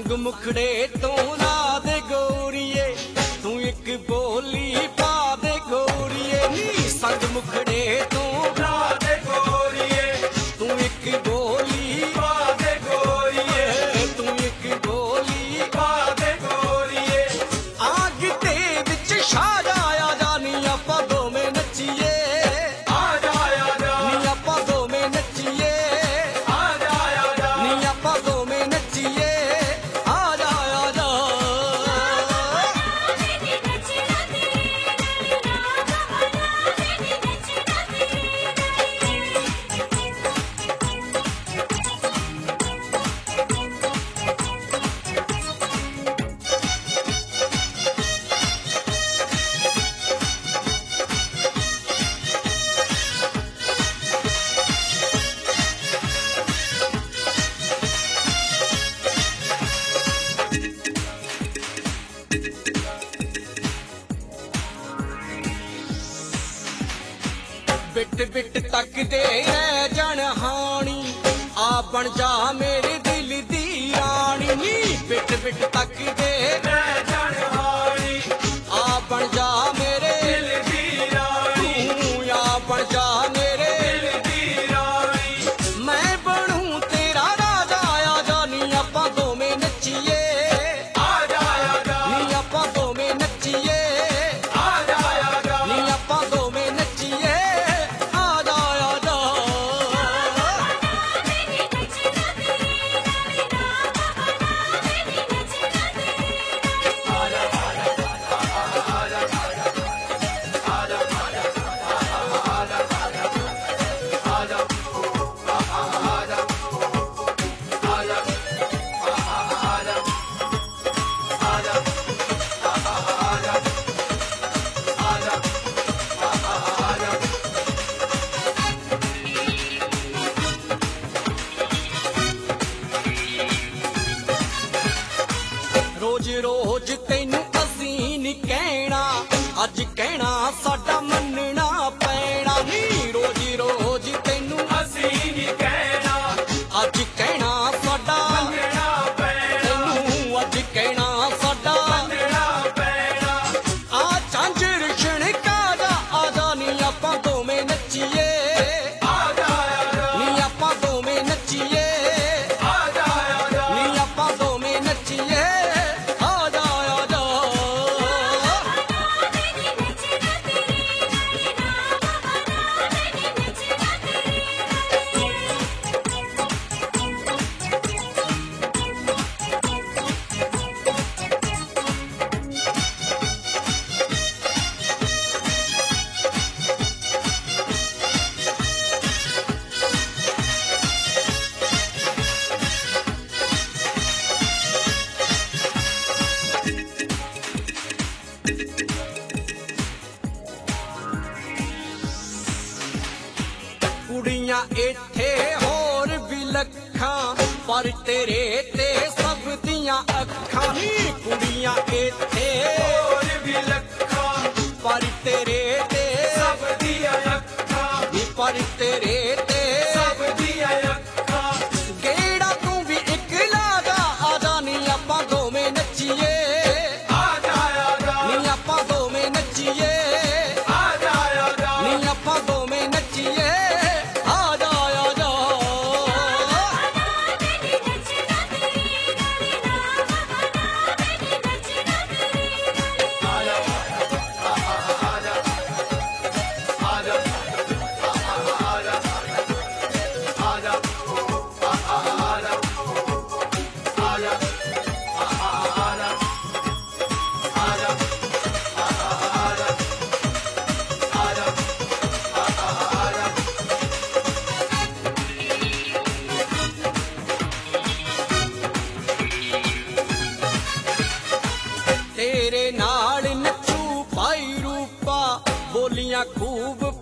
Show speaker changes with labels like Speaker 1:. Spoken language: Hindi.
Speaker 1: संग मुखड़े तो ना दे गोरिए, तू एक बोली पा दे गोरिए नी। संग मुखड़े तो ना दे गोरिए, तू एक बोली पा दे गोरिए, तू एक बोली पा दे गोरिए। आग ते विच छा जाया जानी आपां दोवें नच्चीए, आ जाया जा नी आपां दोवें नच्चीए, आ जाया जा नी आपां दोवें नच्चीए। बिट बिट तक दे रह जान हानी, आ बन जा मेरे दिल दी रानी नी। बिट बिट तक दे रह जान हानी, आ बन जा मेरे दिल दी रानी, तू आ बन जा मेरे दिल दी रानी। मैं बनूं तेरा राजा, आ जानी आपां दोवें नच्चीए, आ जाया जा नी आपां दोवें नच्चीए, आ जाया जा नी आपां दोवें नच्चीए। रोज रोज तेनू असी नी कहना, अज कहना साडा मनना पैना नी। रोज रोज तेनू असी नी कहना, अज कहना साडा मनना पैना, तेनू अज कहना साडा मनना पैना। आ झांझर छणका जा, आ जा नी आपां दोवें नच्चीए, आ जाया जा नी आपां दोवें नच्चीए, आ जाया जा नी आपां दोवें नच्चीए। कुड़ियां इत्थे होर भी लखां, पर तेरे ते सब दियां अखां नी। कुड़ियां इत्थे होर भी लखां, पर तेरे ते सब दियां अखां नी, पर तेरे ते सब दियां अखां। गेड़ा तू भी एक लागा, आ जा नी आपां दोवें नच्चीए, आ जाया जा नी आपां दोवें नच्चीए, आ जाया जा नी आपां दोवें नच्चीए। तेरे नाल नचू भाई रूपा, बोलियां खूब